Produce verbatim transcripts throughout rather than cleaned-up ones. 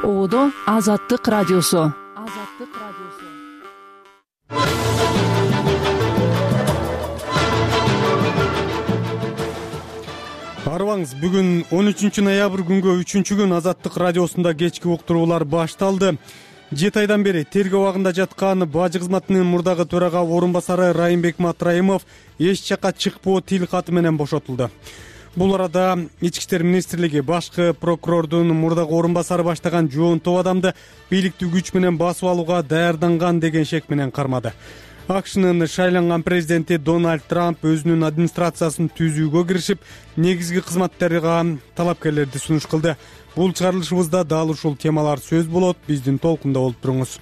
Оодо Азаттык радиосу. Азаттык радиосу. Арыбаңыз, бүгүн он үчүнчү ноябрь күнгө үчүнчү күн Азаттык радиосунда кечки уктуруулар башталды. Жети айдан бери тергөө абагында жаткан бажы кызматынын мурдагы төрага орун басары Райымбек Матраимов эч жакка чыкпоо тил каты менен бошотулду. Бул арада Ички иштер министрлиги башкы прокурордун мурдагы орун басары баштаган жоон топ адамды бийликтүү күч менен басып алууга даярданган деген шек менен кармады. АКШнын шайланган президенти Дональд Трамп өзүнүн администрациясын түзүүгө киришип, негизги кызматтерге талапкерлерди сунуш кылды. Бул чыгарылышыбызда дал ушул темалар сөз болот. Биздин толкунда болуп туруңуз.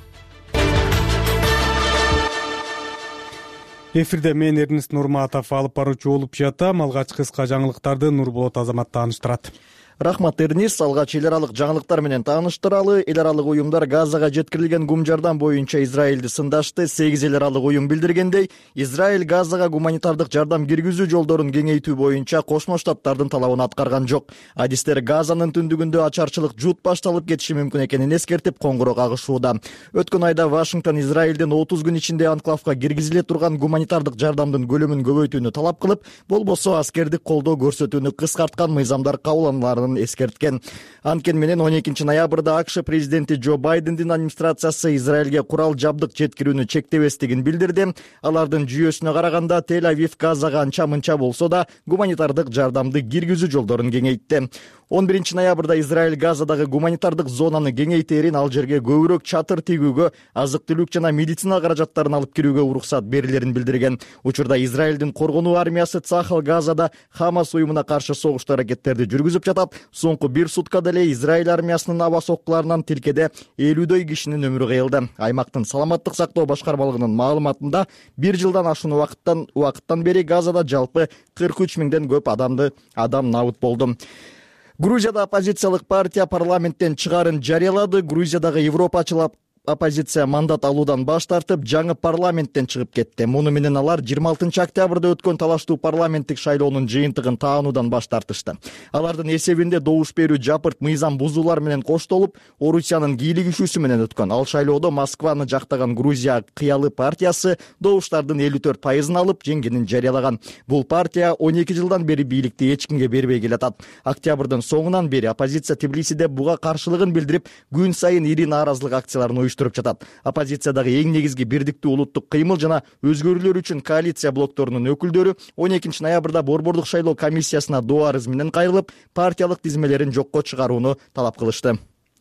Эфирде мен Эрнест Нурматов алып баруучу болуп жатам. Алгач кыска жаңылыктарды Нурболот Азамат тааныштырат. Рахмат Эрнест. Алгач эл аралык жаңылыктар менен тааныштыралы. Эл аралык уюмдар Газага жеткирилген гум жардам боюнча Израилди сындашты. сегиз эл аралык уюм билдиргендей, Израиль Газага гуманитардык жардам киргизүү жолдорун кеңейтүү боюнча Кошмо Штаттардын талабын аткарган жок. Адистер Газанын түндүгүндө ачарчылык жут башталып кетиши мүмкүн экенин эскертип, коңгуроо кагышууда. Өткөн айда Вашингтон Израилдин отуз күн ичинде анклавга киргизиле турган гуманитардык жардамдын көлөмүн көбөйтүүнү талап кылып, болбосо аскердик колдоо көрсөтүүнү кыскарткан мыйзамдар кабылдануларын эскерткен. Анткени менен он экинчи ноябрда АКШ президенти Джо Байдендин администрациясы Израилге курал жабдык жеткирүүнү чектебестигин билдирди. Алардын жүйөсүнө караганда Тель-Авив Газага анча-мынча болсо да гуманитардык жардамды киргизүү жолдорун кеңейтти. он биринчи ноябрда Израиль Газадагы гуманитардык зонаны кеңейтерин, ал жерге көбүрөөк чатыр тигүүгө, азык-түлүк жана медицина каражаттарын алып кирүүгө уруксат берилерин билдирген. Учурда Израилдин коргонуу армиясы Цахал Газада Хамас уюмуна каршы согуштуу аракеттерди жүргүзүп жатат. Соңку бир суткада эле Израиль армиясынын аба соккуларынан тилкеде элүүдөй кишинин өмүрү кыйылды. Аймактын саламаттык сактоо башкармалыгынын маалыматында бир жылдан ашуун убакыттан убакыттан бери Газада жалпы кырк үч миңден көп адамды адам набыт болду. Грузияда оппозициялык партия парламенттен чыгарын жарыялады. Грузиядагы европачыл оппозиция мандат алуудан баш тартып, жаңы парламенттен чыгып кетти. Муну менен алар жыйырма алтынчы октябрда өткөн талаштуу парламенттик шайлоонун жыйынтыгын таануудан баш тартышты. Алардын эсебинде добуш берүү жапырт мыйзам бузуулар менен коштолуп, Орусиянын кийлигишүүсү менен өткөн. Ал шайлоодо Москваны жактаган Грузия кыялы партиясы добуштардын элүү төрт пайызын алып, жеңгенин жарыялаган. Бул партия он эки жылдан бери бийликти эч кимге бербей келатат. Октябрдын соңунан бери оппозиция Тбилисиде буга каршылыгын билдирип, күн сайын ири нааразылык акцияларын туруп жатат. Оппозициядагы эң негизги бирдиктүү улуттук кыймыл жана өзгөрүүлөр үчүн коалиция блокторунун өкүлдөрү он экинчи ноябрда Борбордук шайлоо комиссиясына доо арыз менен кайрылып, партиялык тизмелерин жокко чыгарууну талап кылышты.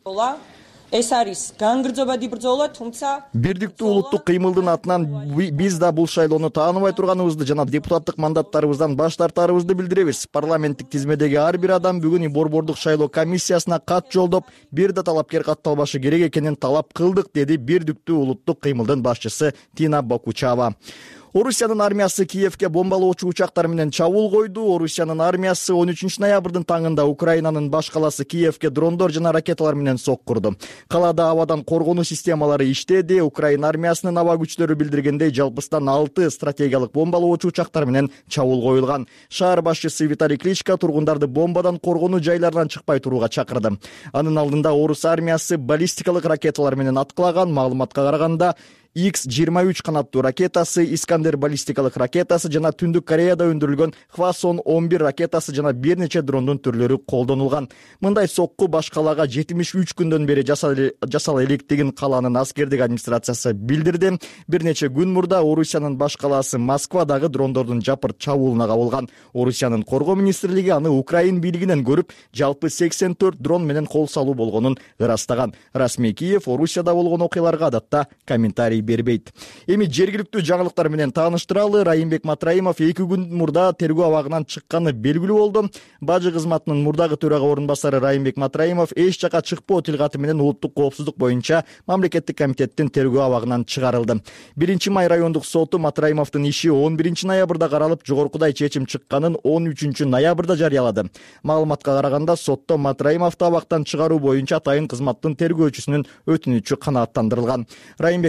Бирдиктүү улуттук кыймылдын атынан биз да бул шайлоону тааныбай турганыбызды жана депутаттык мандаттарыбыздан баш тартарыбызды билдиребиз. Парламенттик тизмедеги ар бир адам бүгүн Борбордук шайлоо комиссиясына кат жолдоп, бир да талапкер катталбашы керек экенин талап кылдык, деди Бирдиктүү улуттук кыймылдын башчысы Тина Бакучава. Орусиянын армиясы Киевке бомбалоочу учактар менен чабуул койду. Орусиянын армиясы он үчүнчү ноябрдын таңында Украинанын баш каласы Киевке дрондор жана ракеталар менен соккурду. Калаада абадан коргонуу системалары иштеди. Украина армиясынын аба күчтөрү билдиргендей, жалпыстан алты стратегиялык бомбалоочу учактар менен чабуул коюлган. Шаар башчысы Виталий Кличко тургундарды бомбадан коргонуу жайларынан чыкпай турууга чакырды. Анын алдында орус армиясы баллистикалык ракеталар менен аткылаган. Маалыматка караганда Икс жыйырма үч канаттуу ракетасы, Искандер баллистикалык ракетасы жана Түндүк Кореяда өндүрүлгөн Хвасон он бир ракетасы жана бир нече дрондун түрлөрү колдонулган. Мындай сокку баш калаага жетимиш үч күндөн бери жасала электигин каланын аскердик администрациясы билдирди. Бир нече күн мурда Орусиянын баш каласы Москва дагы дрондордун жапырт чабуулуна кабылган. Орусиянын коргоо министрлиги аны Украин бийлигинен көрүп, жалпы сексен төрт дрон менен кол салуу болгонун ырастаган. Расмий Киев Орусияда болгон окуяларга адатта комментарий бербейт. Эми жергиликтүү жаңылыктар менен тааныштыралы. Райымбек Матраимов эки күн мурда тергөө абагынан чыкканы белгилүү болду. Бажы кызматынын мурдагы төрага орун басары Райымбек Матраимов эч жака чыкпоо тил каты менен улуттук коопсуздук боюнча мамлекеттик комитеттин тергөө абагынан чыгарылды. биринчи май райондук соту Матраимовдун иши он биринчи ноябрда каралып, жогоркудай чечим чыкканын он үчүнчү ноябрда жарыялады. Маалыматка караганда, сотто Матраимовду абактан чыгаруу боюнча атайын кызматтын тергөөчүсүнүн өтүнүчү канааттандырылган. Райымбек Матраимов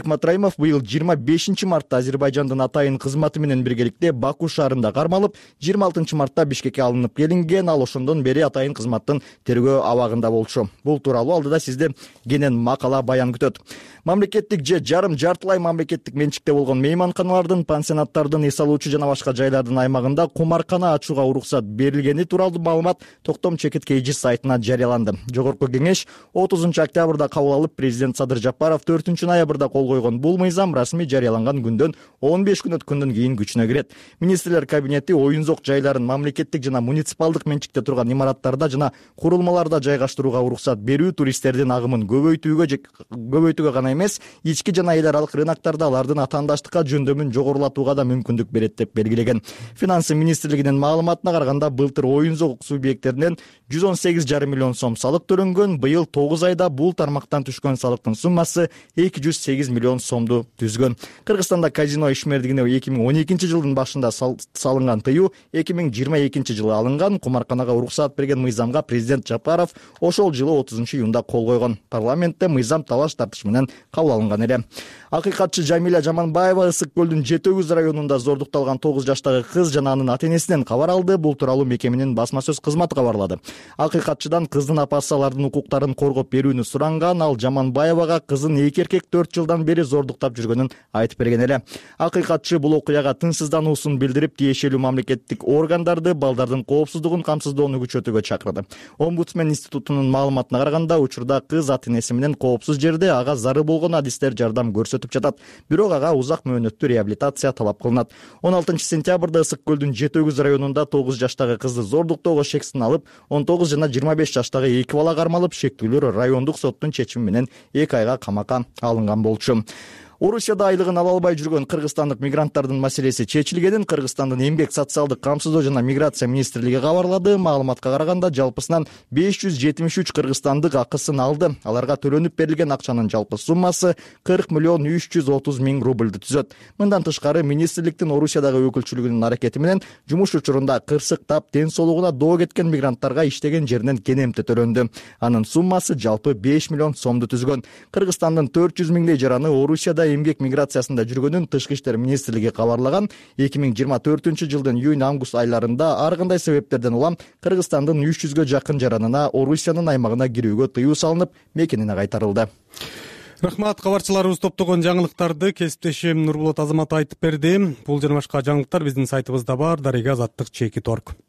Матраимов быйыл жыйырма бешинчи мартта Азербайжандын атайын кызматы менен биргеликте Баку шаарында кармалып, жыйырма алтынчы мартта Бишкекке алынып келинген. Ал ошондон бери атайын кызматтын тергөө абагында болчу. Бул тууралуу алдыда сизде кенен макала баян күтөт. Мамлекеттик же жарым жартылай мамлекеттик менчикте болгон мейманканалардын, пансионаттардын, эс алуучу жана башка жайлардын аймагында кумаркана ачууга уруксат берилгени тууралуу маалымат Токтом Чекит Кей Жи сайтына жарыяланды. Жогорку кеңеш отузунчу октябрда кабыл алып, президент Садыр Жапаров төртүнчү ноябрда кол койгон. Бул мыйзам расмий жарыяланган күндөн он беш күн өткөндөн кийин күчүнө кирет. Министрлер кабинети оюн-зок жайларын мамлекеттик жана муниципалдык менчикте турган имараттарда жана курулмаларда жайгаштырууга уруксат берүү туристтердин агымын көбөйтүүгө көбөйтүүгө гана эмес, ички жана эл аралык рыноктарда алардын атаандаштыкка жөндөмүн жогорулатууга да мүмкүндүк берет деп белгилеген. Финансы министрлигинин маалыматына караганда, былтыр оюн-зок субъекттеринен жүз он сегиз жарым миллион сом салык төлөнгөн. Быйыл тогуз айда бул тармактан түшкөн салыктын суммасы эки жүз сегиз миллион сомду түзгөн. Кыргызстанда казино ишмердигине эки миң он экинчи жылдын башында салынган тыюу эки миң жыйырма экинчи жылы алынган. Кумарканага уруксат берген мыйзамга президент Жапаров ошол жылы отузунчу июнда кол койгон. Парламентте мыйзам талаш тартыш менен кабыл алынган эле. Акыйкатчы Жамиля Жаманбаева Ысык көлдүн Жети Өгүз районунда зордукталган тогуз жаштагы кыз жана анын ата-энесинен кабар алды. Бул тууралуу мекеменин басма сөз кызматы кабарлады. Акыйкатчыдан кыздын апасы алардын укуктарын коргоп берүүнү суранган. Ал Жаманбаевага кызын эки эркек төрт жылдан бери зордуктап жүргөнүн айтып берген эле. Акыйкатчы бул окуяга тынчсыздануусун билдирип, тиешелүү мамлекеттик органдарды балдардын коопсуздугун камсыздоону күчөтүүгө чакырды. Омбудсмен институтунун маалыматына караганда, учурда кыз ата-энеси менен коопсуз жерде ага зарыл болгон адистер жардам көрсөтүп жатат. Бирок ага узак мөөнөттүү реабилитация талап кылынат. он алтынчы сентябрда Ысык көлдүн Жети Өгүз районунда тогуз жаштагы кызды зордуктоого шек сыналып, он тогуз жана жыйырма беш жаштагы эки бала кармалып, шектүүлөр райондук соттун чечими менен эки айга камакка алынган болчу. Орусияда айлыгын ала албай жүргөн кыргызстандык мигранттардын маселеси чечилгенин Кыргызстандын эмгек, социалдык камсыздоо жана миграция министрлиги кабарлады. Маалыматка караганда, жалпысынан беш жүз жетимиш үч кыргызстандык акысын алды. Аларга төлөнүп берилген акчанын жалпы суммасы кырк миллион үч жүз отуз миң рубльду түзөт. Мындан тышкары, министрликтин Орусиядагы өкүлчүлүгүнүн аракети менен жумуш учурунда кырсыктап, ден соолугуна доо кеткен мигранттарга иштеген жеринен кенемте төлөндү. Анын суммасы жалпы беш миллион сомду түзгөн. Кыргызстандын төрт жүз миңдей жараны Орусияда эмгек миграциясында жүргөнүн Тышкы иштер министрлиги кабарлаган. эки миң жыйырма төртүнчү жылдын июнь-август айларында ар кандай себептерден улам Кыргызстандын үч жүзгө жакын жаранына Орусиянын аймагына кирүүгө тыюу салынып, мекенине кайтарылды. Рахмат, кабарчыларыбыз топтогон жаңылыктарды кесиптешим Нурбулат Азамат айтып берди. Бул жана башка жаңылыктар биздин сайтыбызда бар, дарега азаттык чекит точка орг.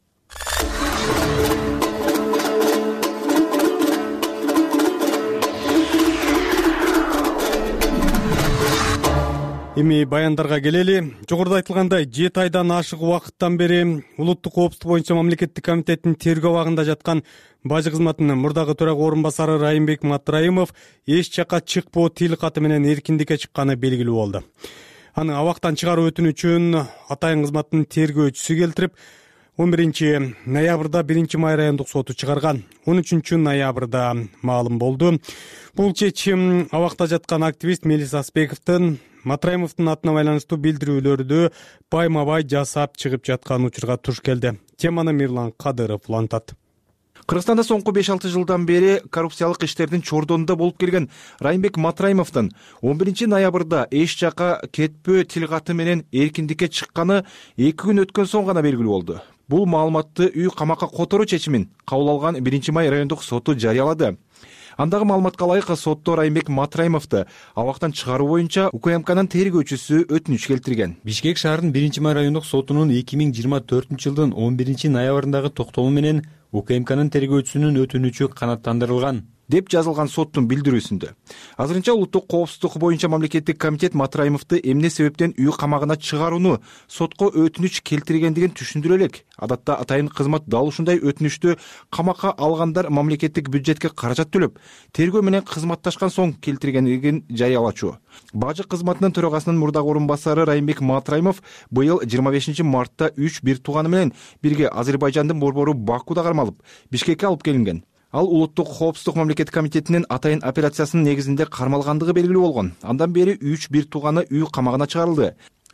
Эми баяндарга келели. Жогоруда айтылгандай, жети айдан ашык убакыттан бери улуттук коопсуздук боюнча мамлекеттик комитеттин тергөө абагында жаткан бажы кызматынын мурдагы төрага орун басары Райымбек Матраимов эч жакка чыкпоо тил каты менен эркиндикке чыкканы белгилүү болду. Аны абактан чыгаруу өтүнүчүн атайын кызматтын тергөөчүсү келтирип, он биринчи ноябрда биринчи май райондук соту чыгарган. он үчүнчү ноябрда маалым болду. Бул чечим абакта жаткан активист Мелис Аспековдун Матраимовдун атына байланыштуу билдирүүлөрдү байма-бай жасап чыгып жаткан учурга туш келди. Теманы Мирлан Кадыров улантат. Кыргызстанда соңку беш алты жылдан бери коррупциялык иштердин чордонунда болуп келген Райымбек Матраимовдун он биринчи ноябрда эч жакка кетпөө тил каты менен эркиндикке чыкканы эки күн өткөн соң гана белгилүү болду. Бул маалыматты үй камакка которуу чечимин кабыл алган биринчи май райондук соту жарыялады. Андагы маалыматка ылайык, сотто Райымбек Матраимовду абактан чыгаруу боюнча УКМКнын тергөөчүсү өтүнүч келтирген. Бишкек шаарынын биринчи май райондук сотунун эки миң жыйырма төртүнчү жылдын он биринчи ноябрындагы токтому менен УКМКнын тергөөчүсүнүн өтүнүчү канааттандырылган деп жазылган соттун билдирүүсүндө. Азырынча улуттук коопсуздук боюнча мамлекеттик комитет Матраимовду эмне себептен үй камагына чыгарууну сотко өтүнүч келтиргендигин түшүндүрө элек. Адатта атайын кызмат дал ушундай өтүнүчтү камакка алгандар мамлекеттик бюджетке каражат төлөп, тергөө менен кызматташкан соң келтиргендигин жарыялачу. Бажы кызматынын төрагасынын мурдагы орун басары Райымбек Матраимов быйыл жыйырма бешинчи мартта үч бир тууганы менен бирге Азербайжандын борбору Бакуда кармалып, Бишкекке алып келинген. Ал улуттук коопсуздук мамлекеттик комитетинин атайын операциясынын негизинде кармалгандыгы белгилүү болгон. Андан бери үч бир тууганы үй камагына чыгарылды.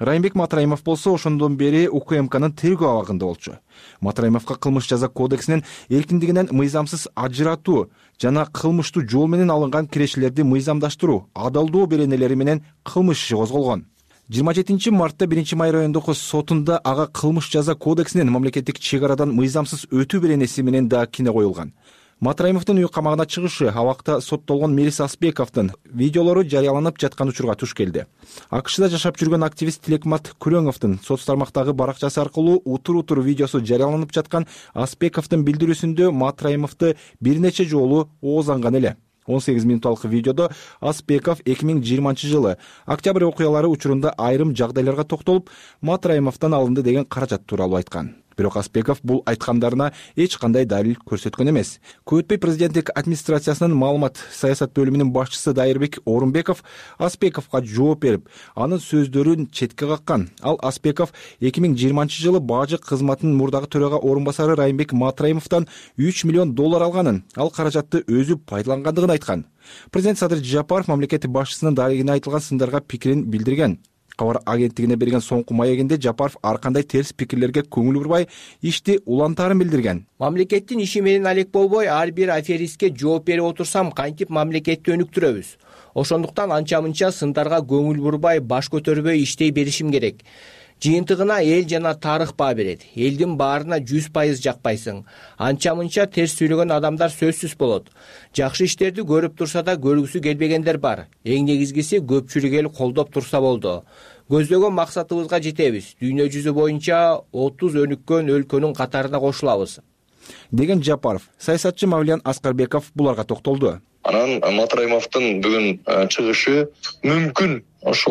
Райымбек Матраимов болсо ошондон бери УКМКнын тергөө абагында болчу. Матраимовго кылмыш жаза кодексинин эркиндигинен мыйзамсыз ажыратуу жана кылмыштуу жол менен алынган кирешелерди мыйзамдаштыруу, адалдоо беренелери менен кылмыш иши козголгон. жыйырма жетинчи мартта биринчи май райондогу сотунда ага кылмыш жаза кодексинин мамлекеттик чек арадан мыйзамсыз өтүү беренеси менен да кине коюлган. Матраимовдун үй камагына чыгышы абакта соттолгон Мирис Асбековдун видеолору жарыяланып жаткан учурга туш келди. АКШда жашап жүргөн активист Тилекмат Күрөңовдун соц тармактагы баракчасы аркылуу утур-утур видеосу жарыяланып жаткан Асбековдун билдирүүсүндө Матраимовду бир нече жолу оозанган эле. он сегиз минутталык видеодо Асбеков эки миң жыйырманчы жылы октябрь окуялары учурунда айрым жагдайларга токтолуп, Матраимовдон алынды деген каражат тууралуу айткан. Бирок Асбеков бул айткандарына эч кандай далил көрсөткөн эмес. Көп өтпөй президенттик администрациясынын маалымат саясат бөлүмүнүн башчысы Дайырбек Орунбеков Асбековго жооп берип, анын сөздөрүн четке каккан. Ал Асбеков эки миң жыйырманчы жылы бажы кызматынын мурдагы төрага орун басары Райымбек Матраимовдон үч миллион доллар алганын, ал каражатты өзү пайдалангандыгын айткан. Президент Садыр Жапаров мамлекет башчысынын дарегине айтылган сындарга пикирин билдирген. Кабар агенттигине берген соңку маегинде Жапаров ар кандай терс пикирлерге көңүл бурбай, ишти улантаарын билдирген. Мамлекеттин иши менен алек болбой, ар бир аферистке жооп берип отурсам, кантип мамлекетти өнүктүрөбүз? Ошондуктан анча-мынча сындарга көңүл бурбай, баш көтөрбөй иштей беришим керек. Жыйынтыгына эл жана тарых баа берет. Элдин баарына жүз пайыз жакпайсың. Анча-мынча терс сүйлөгөн адамдар сөзсүз болот. Жакшы иштерди көрүп турса да көргүсү келбегендер бар. Эң негизгиси көпчүлүк эл колдоп турса болду. Көздөгөн максатыбызга жетебиз. Дүйнө жүзү боюнча отуз өнүккөн өлкөнүн катарына кошулабыз, деген Жапаров. Саясатчы Мавлиян Аскарбеков буларга токтолду. Анан Матраимовдун бүгүн чыгышы мүмкүн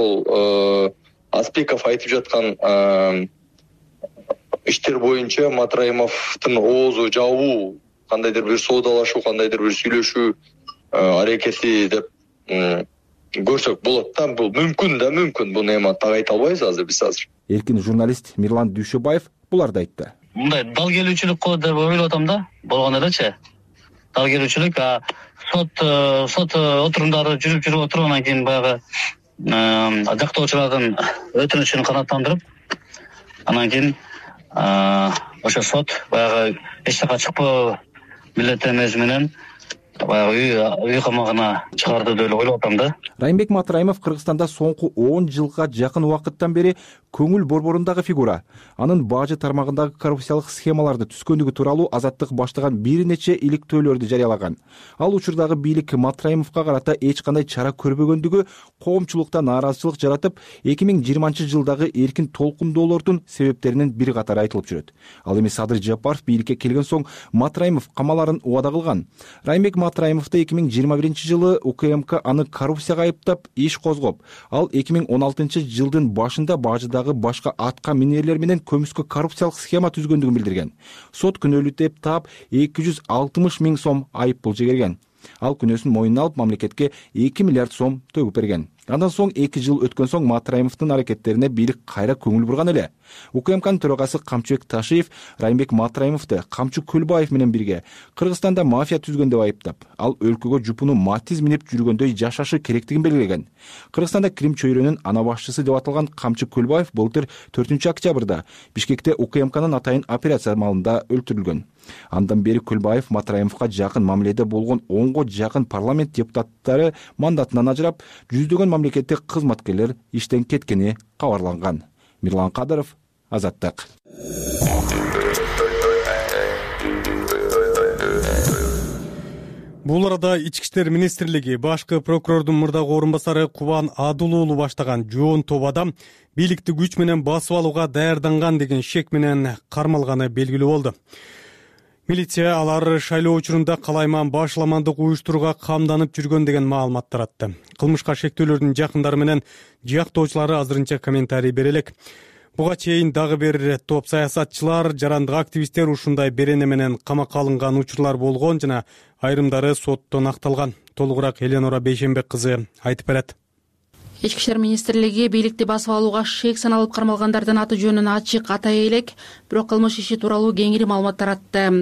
ошол Асбеков айтып жаткан иштер боюнча Матраимовдун оозу жабуу, кандайдыр бир соодалашуу, кандайдыр бир сүйлөшүү аракети деп көрсөк болот да. Бул мүмкүн да мүмкүн. Буну эми так айта албайбыз азыр биз азыр. Эркин журналист Мирлан Дүйшөбаев буларды айтты. Мындай дал келүүчүлүк го деп ойлоп атам да. Болгон элечи. Дал келүүчүлүк, сот сот отурумдары жүрүп жүрүп отургандан кийин баягы жактоочулардын өтүнүчүн канааттандырып, анан кийин ошо сот баягы эч жака чыкпоо милдеттенмеси менен баягы үй камагына чыгарды деп ойлоп атам да. Райымбек Матраимов Кыргызстанда соңку он жылга жакын убакыттан бери көңүл борборундагы фигура. Анын бажы тармагындагы коррупциялык схемаларды түзгөндүгү тууралуу Азаттык баштаган бир нече иликтөөлөрдү жарыялаган. Ал учурдагы бийлик Матраимовго карата эч кандай чара көрбөгөндүгү коомчулукта нааразычылык жаратып, эки миң жыйырманчы жылдагы эркин толкундоолордун себептеринин бир катары айтылып жүрөт. Ал эми Садыр Жапаров бийликке келген соң Матраимов камаларын убада кылган. Райымбек Матраимовду эки миң жыйырма биринчи жылы УКМК аны коррупцияга айыптап иш козгоп, ал эки миң он алтынчы жылдын башында бажыдагы башка атка минерлер менен көмүскө коррупциялык схема түзгөндүгүн билдирген. Сот күнөөлүү деп таап эки жүз алтымыш миң сом айып пул жегерген. Ал күнөөсүн мойнуна алып мамлекетке эки миллиард сом төгүп берген. Андан соң эки жыл өткөн соң Матраимовдун аракеттерине бийлик кайра көңүл бурган эле. УКМКнын төрагасы Камчыбек Ташиев Райымбек Матраимовду Камчы Көлбаев менен бирге Кыргызстанда мафия түзгөн деп айыптап, ал өлкөгө жупуну Матиз минип жүргөндөй жашашы керектигин белгилеген. Кыргызстанда Крим чөйрөнүн ана башчысы деп аталган Камчы Көлбаев былтыр төртүнчү октябрда Бишкекте УКМКнын атайын операция маалында өлтүрүлгөн. Андан бери Көлбаев Матраимовго жакын мамиледе болгон онго жакын парламент депутаттары мандатынан ажырап, жүздөгөн мамлекеттик кызматкерлер иштен кеткени кабарланган. Мирлан Кадыров, Азаттык. Бул арада Ички иштер министрлиги башкы прокурордун мурдагы орун басары Кубан Адыл уулу баштаган жоон топ адам бийликти күч менен басып алууга даярданган деген шек менен кармалганы белгилүү болду. Милиция алар шайлоо учурунда калайман башламандык уюштурууга камданып жүргөн деген маалымат таратты. Кылмышка шектөөлөрдүн жакындары менен жактоочулары азырынча комментарий бере элек. Буга чейин дагы бир топ саясатчылар, жарандык активисттер ушундай берене менен камакка алынган учурлар болгон жана айрымдары соттон акталган. Толугураак Эленора Бейшенбек кызы айтып берет. Ички иштер министрлиги бийликти басып алууга шек саналып кармалгандардын аты жөнүн ачык атай элек, бирок кылмыш иши тууралуу кеңири маалымат таратты.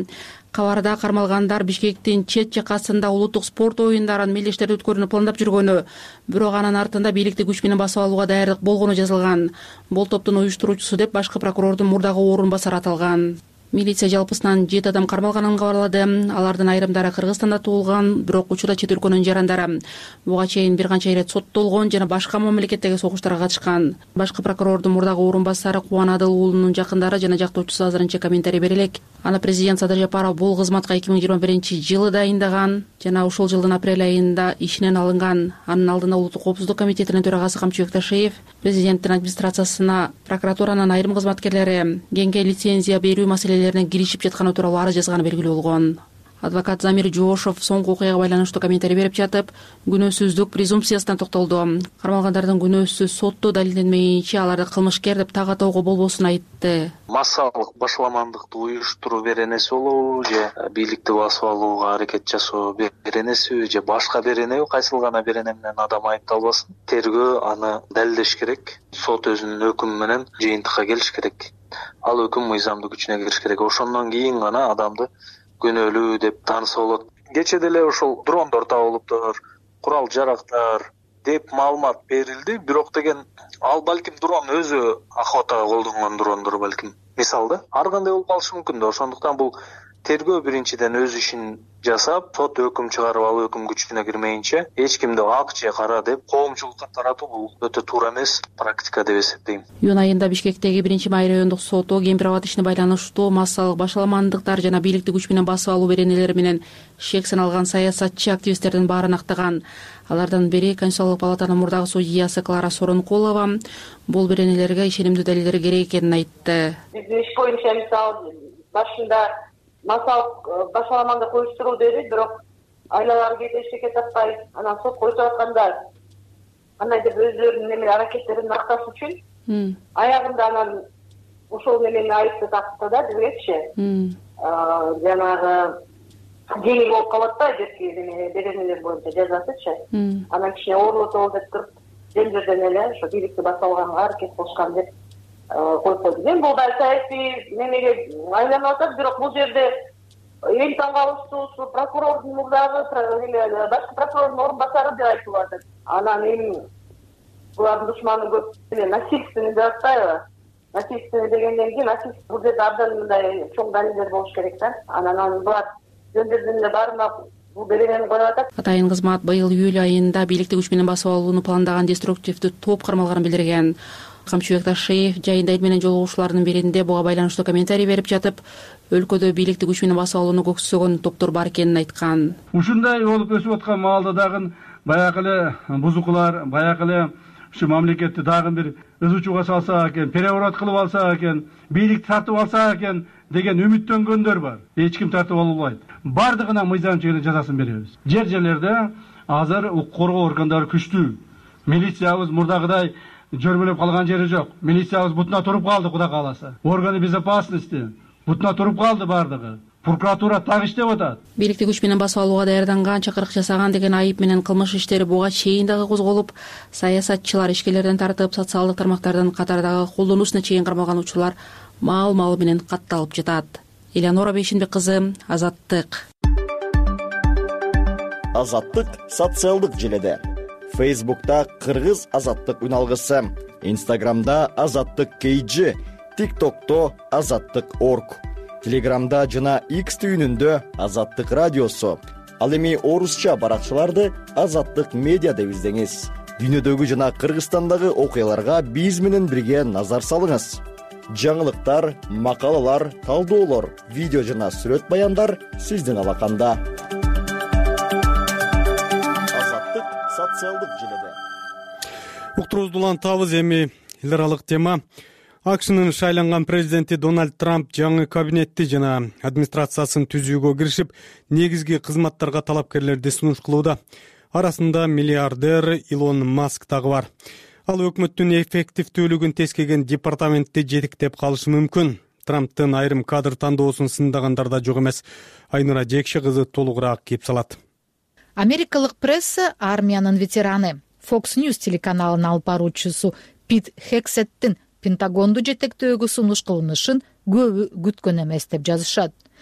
Кабарда кармалгандар Бишкектин чет жакасында улуттук спорт оюндарын мелдештерди өткөрүүнү пландап жүргөнү, бирок анын артында бийликти күч менен басып алууга даярдык болгону жазылган. Бул топтун уюштуруучусу деп башкы прокурордун мурдагы орун басары аталган. Милиция жалпысынан жети адам кармалганын кабарлады. Алардын айрымдары Кыргызстанда туулган, бирок учурда чет өлкөнүн жарандары. Буга чейин бир канча ирет соттолгон жана башка мамлекеттеги согуштарга катышкан. Башкы прокурордун мурдагы орун басары Кубан Адыл уулунун жакындары жана жактоочусу азырынча комментарий бере элек. Аны президент Садыр Жапаров бул кызматка эки миң жыйырма биринчи жылы дайындаган жана ушул жылдын апрель айында ишинен алынган. Анын алдында Улуттук коопсуздук комитетинин төрагасы Камчыбек Ташиев президенттин администрациясына прокуратуранын айрым кызматкерлери кеңге лицензия берүү маселелерине киришип жатканы тууралуу арыз жазганы белгилүү болгон. Адвокат Замир Жоошов соңку окуяга байланыштуу комментарий берип жатып, күнөөсүздүк презумпциясына токтолду. Кармалгандардын күнөөсү сотто далилденмейинче аларды кылмышкер деп так атоого болбосун айтты. Массалык башаламандыкты уюштуруу беренеси болобу же бийликти басып алууга аракет жасоо беренеси же башка беренеби, кайсыл гана берене менен адам айыпталбасын. Тергөө аны далилдеш керек. Сот өзүнүн өкүмү менен жыйынтыкка келиш керек. Ал өкүм мыйзамдуу күчүнө кириш керек. Ошондон кийин гана адамды күнөөлүү деп тааныса болот. Кече деле ошол дрондор табылыптыр, курал жарактар деп маалымат берилди, бирок деген ал балким дрон өзү охотага колдонгон дрондор балким. Мисалда, ар кандай болуп калышы мүмкүн да. Ошондуктан бул тергөө биринчиден өз ишин жасап, сот өкүм чыгарып, ал өкүм күчүнө кирмейинче эч кимди ак же кара деп коомчулукка таратуу бул өтө туура эмес практика деп эсептейм. Июнь айында Бишкектеги биринчи май райондук соту Кемпир-Абад ишине байланыштуу массалык башаламандыктар жана бийликти күч менен басып алуу беренелери менен шек саналган саясатчы активисттердин баарын актаган. Алардан бири Конституциялык палатанын мурдагы судьясы Клара Сооронкулова бул беренелерге ишенимдүү далилдер керек экенин айтты. Биздин иш боюнча мисалы башында массалык башаламандык уюштуруу деди, бирок айлалары кээде эчтеке таппай анан сотко өтүп атканда кандайдыр өздөрүнүн неме аракеттерин акташ үчүн аягында анан ошол немени айыпты такты да бизгечи. Жанагы жеңил болуп калат да эдерки беренелер боюнча жазасычы. Анан кичине оорлотобу деп туруп земдерден эле ошо бийликти басып алганга аракет кылышкан деп коюп койду. Мен бул да саясий немеге айланып атат, бирок бул жерде эң таң калыштуусу прокурордун мурдагы башкы прокурордун орун басары деп айтылып атат. Анан эми булардын душманы көп насильственный деп атпайбы? Насильственный дегенден кийин насильство бул жерде абдан мындай чоң далилдер болуш керек да. Анан булар жөндөрдүн эле баарына бул беренени коюп атат. Атайын кызмат быйыл июль айында бийликти күч менен басып алууну пландаган деструктивдүү топ кармалганын билдирген. Камчыбек Ташиев жайында эл менен жолугушуулардын биринде буга байланыштуу комментарий берип жатып, өлкөдө бийликти күч менен басып алууну көксөгөн топтор бар экенин айткан. Ушундай болуп өсүп аткан маалда дагы баягы эле бузукулар, баягы эле ушу мамлекетти дагы бир ызычууга салса экен, переворот кылып алса экен, бийликти тартып алса экен деген үмүттөнгөндөр бар. Эч ким тартып албайт. Бардыгына мыйзам чегинде жазасын беребиз. Жер-жерлерде азыр укук коргоо органдары күчтүү. Милициябыз мурдагыдай жөрмөлөп калган жери жок. Милициябыз бутуна туруп калды, Кудай кааласа. Органы безопасности бутуна туруп калды бардыгы. Прокуратура так иштеп атат. Бийликти күч менен басып алууга даярданган, чакырык жасаган деген айып менен кылмыш иштери буга чейин дагы козголуп, саясатчылар, ишкерлерден тартып, социалдык тармактардын катардагы колдонуусуна чейин кармалган учурлар маал-маал менен катталып жатат. Элеонора Бейшенбек кызы, Азаттык. Азаттык социалдык желеде. Фейсбукта Кыргыз Азаттык үналгысы, Инстаграмда Азаттык кей джи, ТикТокто Азаттык орг, Телеграмда жана X түйүнүндө Азаттык радиосу. Ал эми орусча баракчаларды Азаттык медиа деп издеңиз. Дүйнөдөгү жана Кыргызстандагы окуяларга биз менен бирге назар салыңыз. Жаңылыктар, макалалар, талдоолор, видео жана сүрөт баяндар сиздин алаканда. Азаттык социалдык желеде. Уктуруубузду улантабыз. Эми эл аралык тема. АКШнын шайланган президенти Дональд Трамп жаңы кабинетти жана администрациясын түзүүгө киришип, негизги кызматтарга талапкерлерди сунуш кылууда. Арасында миллиардер Илон Маск дагы бар. Ал өкмөттүн эффективдүүлүгүн тескеген департаментти жетиктеп калышы мүмкүн. Трамптын айрым кадр тандоосун сындагандар да жок эмес. Айнура Жекши кызы толугураак кеп салат. Америкалык пресса армиянын ветераны, Fox News телеканалынын алып баруучусу Пит Хексеттин Пентагонду жетектөөгө сунуш кылынышын көбү күткөн эмес деп жазышат.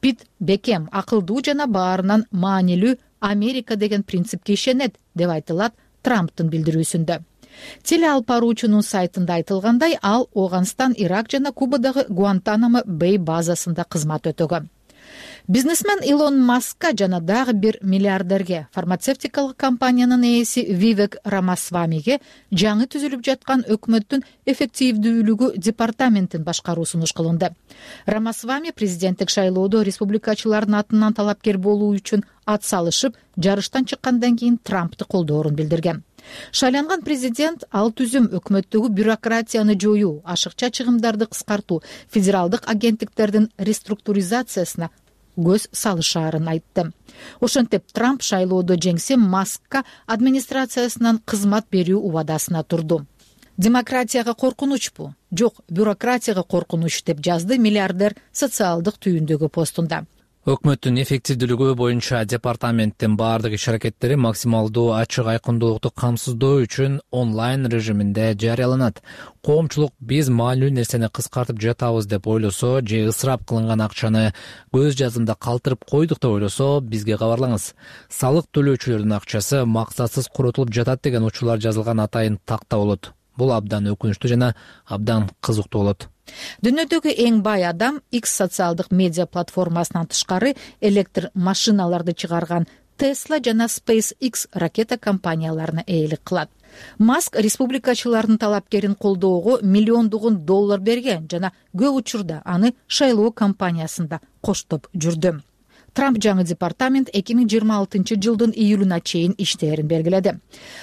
Пит Бекем акылдуу жана баарынан маанилүү Америка деген принципке ишенет деп айтылат Трамптын билдирүүсүндө. Теле алып баруучунун сайтында айтылгандай, ал Афганистан, Ирак жана Кубадагы Гуантанамо Бэй базасында кызмат өтөгөн. Бизнесмен Илон Маскка жана дагы бир миллиардерге, фармацевтикалык компаниянын ээси Вивек Рамасвамиге жаңы түзүлүп жаткан өкмөттүн эффективдүүлүгү департаментин башкаруу сунуш кылынды. Рамасвами президенттик шайлоодо республикачылардын атынан талапкер болуу үчүн ат салышып, жарыштан чыккандан кийин Трампты колдоорун билдирген. Шайланган президент ал түзүм өкмөттөгү бюрократияны жоюу, ашыкча чыгымдарды кыскартуу, федералдык агенттиктердин реструктуризациясына көз салышаарын айтты. Ошентип Трамп шайлоодо жеңсе, Маскка администрациясынан кызмат берүү убадасына турду. Демократияга коркунучпу? Жок, бюрократияга коркунуч деп жазды миллиардер социалдык түйүндөгү постунда. Өкмөттүн эффективдүүлүгү боюнча департаменттин баардык иш-аракеттери максималдуу ачык айкындуулукту камсыздоо үчүн онлайн режиминде жарыяланат. Коомчулук биз маанилүү нерсени кыскартып жатабыз деп ойлосо же ысырап кылынган акчаны көз жазымда калтырып койдук деп ойлосо бизге кабарлаңыз. Салык төлөөчүлөрдүн акчасы максатсыз коротулуп жатат деген учурлар жазылган атайын такта болот. Бул абдан өкүнүчтүү жана абдан кызыктуу болот. Дүйнөдөгү эң бай адам X социалдык медиа платформасынан тышкары электр машиналарды чыгарган Tesla жана SpaceX ракета компанияларына ээлик кылат. Маск республикачылардын талапкерин колдоого миллиондогон доллар берген жана көп учурда аны шайлоо кампаниясында коштоп жүрдү. Трамп жаңы департамент эки миң жыйырма алтынчы жылдын июлуна чейин иштээрин белгиледи.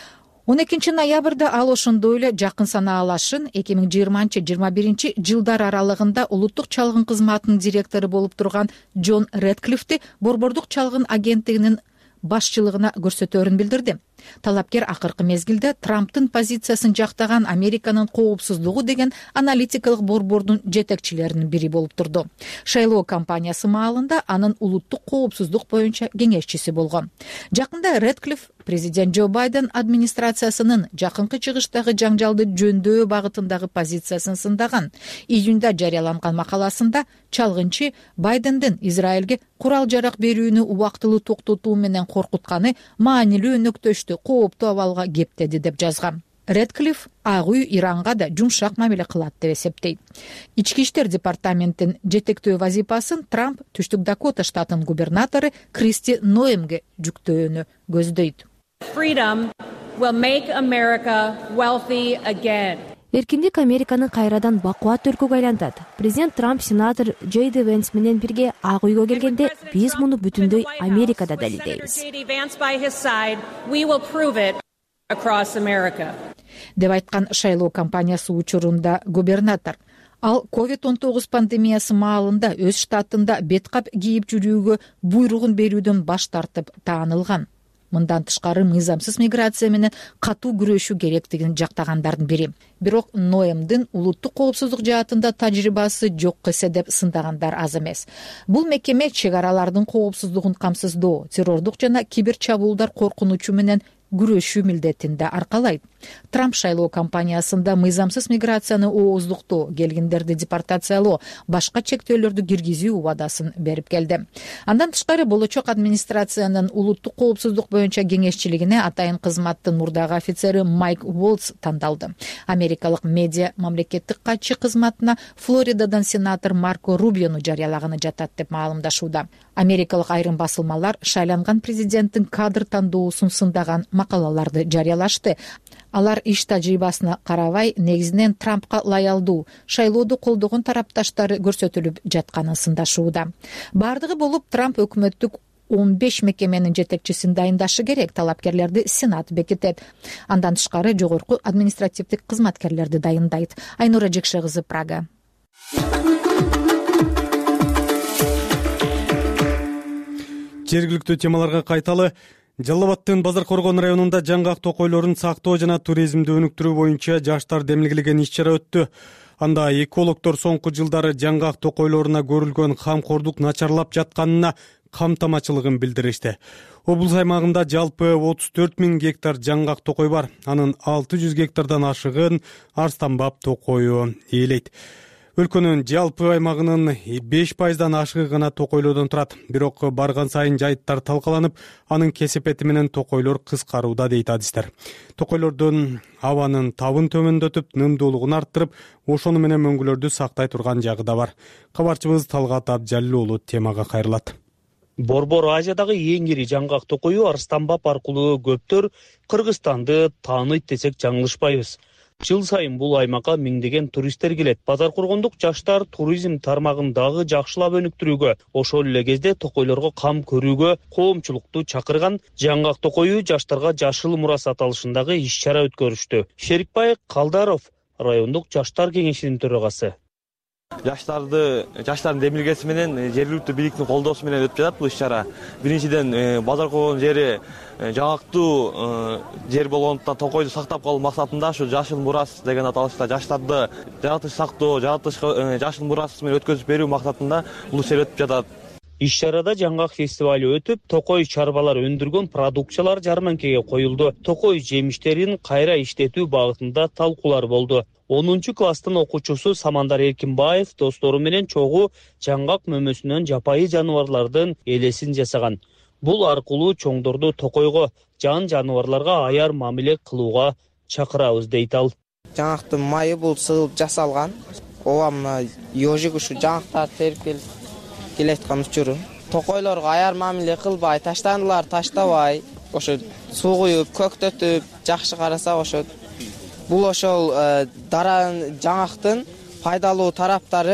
он экинчи ноябрда ал ошондой эле жакын санаалашын эки миң жыйырманчы жыйырма биринчи жылдар аралыгында улуттук чалгын кызматынын директору болуп турган Джон Редклифти борбордук чалгын агенттигинин башчылыгына көрсөтөөрүн билдирди. Талапкер акыркы мезгилде Трамптын позициясын жактаган Американын коопсуздугу деген аналитикалык борбордун жетекчилеринин бири болуп турду. Шайлоо кампаниясы маалында анын улуттук коопсуздук боюнча кеңешчиси болгон. Жакында Редклиф президент Джо Байден администрациясынын жакынкы чыгыштагы жаңжалды жөндөө багытындагы позициясын сындаган. Июнда жарыяланган макаласында чалгынчы Байдендин Израилге курал жарак берүүнү убактылуу токтотуу менен коркутканы маанилүү өнөктөштү кооптуу абалга кептеди деп жазган. Редклиф Ак үй Иранга да жумшак мамиле кылат деп эсептейт. Ички иштер департаменттин жетектөө вазифасын Трамп Түштүк Дакота штатынын губернатору Кристи Ноемге жүктөөнү көздөйт. Freedom will make America wealthy again. Эркиндик Американы кайрадан бакуат өлкөгө айлантат. Президент Трамп сенатор Джей Ди Венс менен бирге Ак үйгө келгенде биз муну бүтүндөй Америкада далилдейбиз деп айткан шайлоо кампаниясы учурунда губернатор. Ал ковид он тогуз пандемиясы маалында өз штатында беткап кийип жүрүүгө буйругун берүүдөн баш тартып таанылган. Мындан тышкары мыйзамсыз миграция менен катуу күрөшүү керектигин жактагандардын бири. Бирок Ноемдин улуттук коопсуздук жаатында тажрыйбасы жок эсе деп сындагандар аз эмес. Бул мекеме чек аралардын коопсуздугун камсыздоо, террордук жана кибер чабуулдар коркунучу менен күрөшүү милдетинде аркалайт. Трамп шайлоо кампаниясында мыйзамсыз миграцияны ооздуктоо, келгиндерди депортациялоо, башка чектөөлөрдү киргизүү убадасын берип келди. Андан тышкары болочок администрациянын улуттук коопсуздук боюнча кеңешчилигине атайын кызматтын мурдагы офицери Майк Уолтс тандалды. Америкалык медиа мамлекеттик катчы кызматына Флоридадан сенатор Марко Рубиону жарыялаганы жатат деп маалымдашууда. Америкалык айрым басылмалар шайланган президенттин кадр тандоосун сындаган макалаларды жарыялашты. Алар иш тажрыйбасына карабай, негизинен Трампка лаялдуу, шайлоодо колдогон тарапташтары көрсөтүлүп жатканын сындашууда. Бардыгы болуп Трамп өкмөттүк он беш мекеменин жетекчисин дайындашы керек, талапкерлерди Сенат бекитет. Андан тышкары жогорку административдик кызматкерлерди дайындайт. Айнура Жекше кызы, Прага. Жергиликтүү темаларга кайталы. Жалал Абадтын Базар Коргон районунда жаңгак токойлорун сактоо жана туризмди өнүктүрүү боюнча жаштар демилгилеген иш-чара өттү. Анда экологдор соңку жылдары жаңгак токойлоруна көрүлгөн камкордук начарлап жатканына камтамачылыгын билдиришти. Облус аймагында жалпы отуз төрт миң гектар жаңгак токой бар. Анын алты жүз гектардан ашыгын арстанбап токою ээлейт. өлкөнүн жалпы аймагынын беш пайыздан ашыгы гана токойлордон турат. Бирок барган сайын жайыттар талкаланып, анын кесепети менен токойлор кыскарууда дейт адистер. Токойлордун абанын табын төмөндөтүп, нымдуулугун арттырып, ошону менен мөңгүлөрдү сактай турган жагы да бар. Кабарчыбыз Талгат Абджалил уулу темага кайрылат. Борбор Азиядагы эң ири жаңгак токою Арстанбап аркылуу көптөр Кыргызстанды тааныйт десек жаңылышпайбыз. Жыл сайын бул аймакка миңдеген туристтер келет. Базар кургондук жаштар туризм тармагын дагы жакшылап өнүктүрүүгө, ошол эле кезде токойлорго кам көрүүгө коомчулукту чакырган жаңгак токою жаштарга жашыл мурас аталышындагы иш-чара өткөрүштү. Шерикбай Калдаров райондук жаштар кеңешинин төрагасы. Жаштарды, жаштардын демилгеси менен жергиликтүү бийликтин колдоосу менен өтүп жатат бул иш-чара. Биринчиден базар койгон жери жаңактуу жер болгондуктан токойду сактап калуу максатында ушу жашыл мурас деген аталышта жаштарды жаратыш сактоо, жаратышка жашыл мурас менен өткөзүп берүү максатында бул иш өтүп жатат. Иш-чарада жаңгак фестивалы өтүп, токой чарбалар өндүргөн продукциялар жарманкеге коюлду. Токой жемиштерин кайра иштетүү багытында талкуулар болду. онунчу класстын окуучусу Самандар Эркинбаев достору менен чогуу жаңгак мөмөсүнөн жапайы жаныбарлардын элесин жасаган. Бул аркылуу чоңдорду токойго, жан жаныбарларга аяр мамиле кылууга чакырабыз дейт ал. Жаңгактын майы бул сыгылып жасалган. Ооба мына ёжик ушу жаңгактар терип келип келаткан учуру. Токойлорго аяр мамиле кылбай, таштандылар таштабай, ошо суу куюп, көктөтүп, жакшы караса ошо бул ошол дара жаңгактын пайдалуу тараптары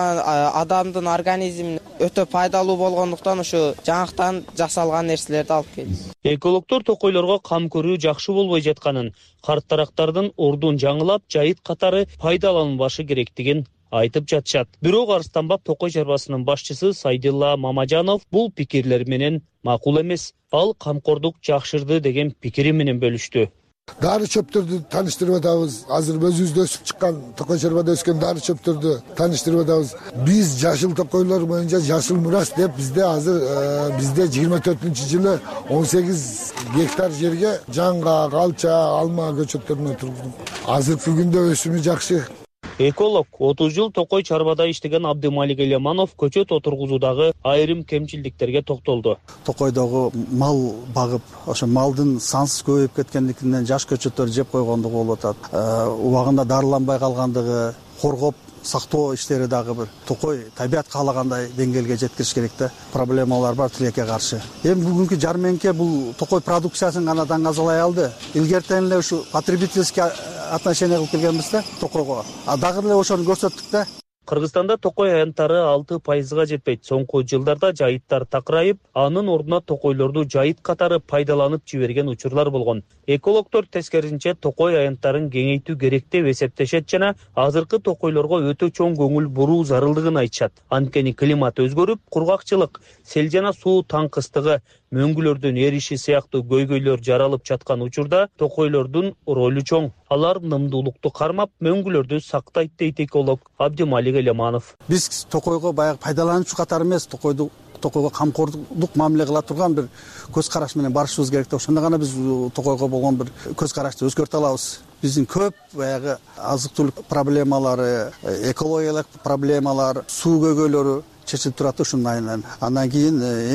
адамдын организмине өтө пайдалуу болгондуктан ушу жаңгактан жасалган нерселерди алып келет. Экологдор токойлорго кам көрүү жакшы болбой жатканын, карт-тарактардын ордун жаңылап, жайыт катары пайдаланылбашы керектигин айтып жатышат. Бирок Арстанбап токой чарбасынын башчысы Сайдилла Мамажанов бул пикирлер менен макул эмес. Ал камкордук жакшырды деген пикири менен бөлүштү. Дары чөптөрдү таныштырып атабыз. Азыр өзүбүздө өсүп чыккан токой чарбада өскөн дары чөптөрдү таныштырып атабыз. Биз жашыл токойлор боюнча жашыл мурас деп бизде азыр бизде жыйырма төртүнчү жылы он сегиз гектар жерге жаңгак, алча, алма көчөттөрүн отургуздук. Азыркы күндө өсүмү жакшы. Эколог отуз жыл токой чарбада иштеген Абдымалик Элеманов көчөт отургузуудагы айрым кемчилдиктерге токтолду. Токойдогу мал багып, ошо малдын сансыз көбөйүп кеткендигинен жаш көчөттөр жеп койгондугу болуп атат. Убагында дарыланбай калгандыгы, коргоп сактоо иштери дагы бир токой табият каалагандай деңгээлге жеткириш керек да. Проблемалар бар тилекке каршы. Эми бүгүнкү жарменке бул токой продукциясын гана даңазалай алды. Илгертен эле ушу потребительский отношение кылып келгенбиз да токойго. А дагы эле ошону көрсөттүк да. Кыргызстанда токой аянттары алты пайызга жетпейт. Соңку жылдарда жайыттар такырайып, анын ордуна токойлорду жайыт катары пайдаланып жиберген учурлар болгон. Экологдор тескерисинче токой аянттарын кеңейтүү керек деп эсептешет жана азыркы токойлорго өтө чоң көңүл буруу зарылдыгын айтышат. Анткени климат өзгөрүп, кургакчылык, сел жана суу таңкыстыгы, мөңгүлөрдүн эриши сыяктуу көйгөйлөр жаралып жаткан учурда токойлордун ролу чоң. Алар нымдуулукту кармап, мөңгүлөрдү сактайт дейт эколог Абдымалик Элеманов. Биз токойго баягы пайдалануучу катары эмес, токойду токойго камкордук мамиле кыла турган бир көз караш менен барышыбыз керек да. Ошондо гана биз токойго болгон бир көз карашты өзгөртө алабыз. Биздин көп баягы азык түлүк проблемалары, экологиялык проблемалар, суу көйгөйлөрү чечилип турат ушундан. Андан кийин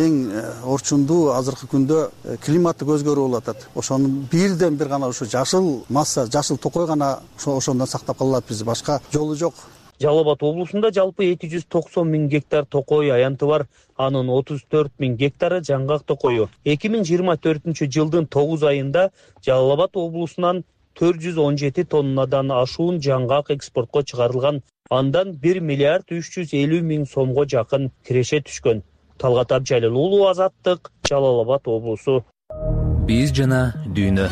эң орчундуу азыркы күндө климаттык өзгөрүү болуп атат. Ошону бирден бир гана ушу жашыл масса, жашыл токой гана ошондон сактап кала алат, биз башка жолу жок. Жалал Абад облусунда жалпы эки жүз токсон миң гектар токой аянты бар. Анын отуз төрт миң гектары жаңгак токою. эки миң жыйырма төртүнчү жылдын тогуз айында Жалал Абад облусунан төрт жүз он жети тоннадан ашуун жаңгак экспортко чыгарылган. Андан бир миллиард үч жүз элүү миң сомго жакын киреше түшкөн. Талгат Абджалил уулу, Азаттык, Жалал Абад облусу. Биз жана дүйнө.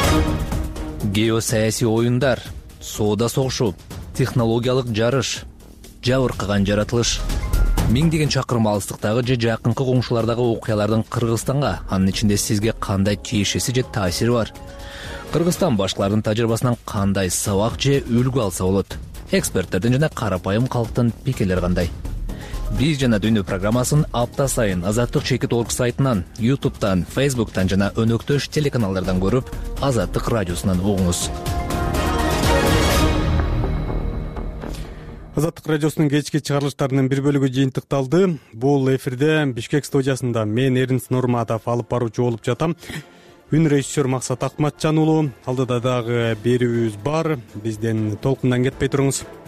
Геосаясий оюндар, соода согушу, технологиялык жарыш, жабыркаган жаратылыш. Миңдеген чакырым алыстыктагы же жакынкы коңшулардагы окуялардын Кыргызстанга, анын ичинде сизге кандай тиешеси же таасири бар? Кыргызстан башкалардын тажрыйбасынан кандай сабак же үлгү алса болот? Эксперттердин жана карапайым калктын пикирлери кандай? Биз жана дүйнө программасын апта сайын Азаттык чекит точка орг сайтынан, ютубтан, фейсбуктан жана өнөктөш телеканалдардан көрүп, Азаттык радиосунан угуңуз. Азаттык радиосунун кечки чыгарылыштарынын бир бөлүгү жыйынтыкталды. Бул эфирде Бишкек студиясында мен Эринс Нурматов алып баруучу болуп жатам. Үн режиссер Максат Акматжан уулу. Алдыда дагы берүүбүз бар. Бизден толкундан кетпей туруңуз.